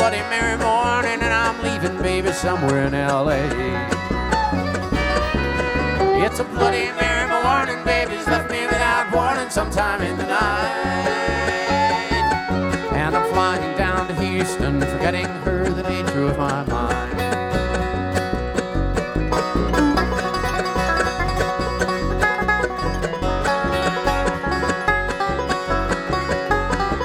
Bloody Mary morning and I'm leaving, baby, somewhere in L.A. It's a Bloody Mary morning, baby's left me without warning sometime in the night. And I'm flying down to Houston, forgetting her the nature of my mind.